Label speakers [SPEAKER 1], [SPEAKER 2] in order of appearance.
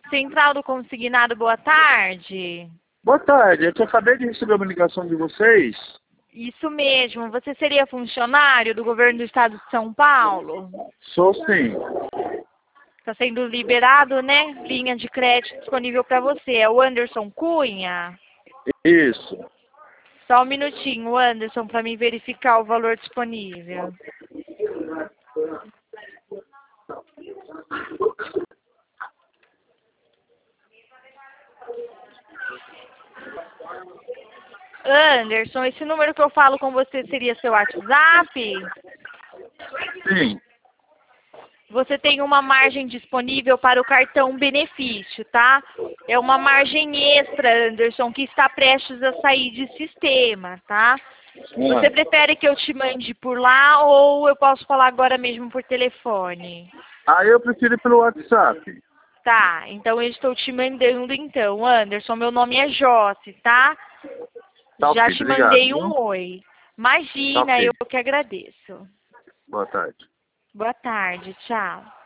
[SPEAKER 1] Central do Consignado, boa tarde.
[SPEAKER 2] Boa tarde, eu acabei de receber uma ligação de vocês.
[SPEAKER 1] Isso mesmo, você seria funcionário do governo do estado de São Paulo?
[SPEAKER 2] Sou sim.
[SPEAKER 1] Está sendo liberado, né? Linha de crédito disponível para você. É o Anderson Cunha?
[SPEAKER 2] Isso.
[SPEAKER 1] Só um minutinho, Anderson, para mim verificar o valor disponível. Anderson, esse número que eu falo com você seria seu WhatsApp?
[SPEAKER 2] Sim.
[SPEAKER 1] Você tem uma margem disponível para o cartão benefício, tá? É uma margem extra, Anderson, que está prestes a sair de sistema, tá? Você prefere que eu te mande por lá ou eu posso falar agora mesmo por telefone?
[SPEAKER 2] Eu prefiro ir pelo WhatsApp.
[SPEAKER 1] Tá, então eu estou te mandando então, Anderson, meu nome é Josi, tá?
[SPEAKER 2] Tá
[SPEAKER 1] Já
[SPEAKER 2] ok,
[SPEAKER 1] te
[SPEAKER 2] obrigado,
[SPEAKER 1] mandei
[SPEAKER 2] viu?
[SPEAKER 1] um oi.
[SPEAKER 2] Tá
[SPEAKER 1] Imagina,
[SPEAKER 2] ok.
[SPEAKER 1] eu que agradeço.
[SPEAKER 2] Boa tarde.
[SPEAKER 1] Boa tarde, tchau.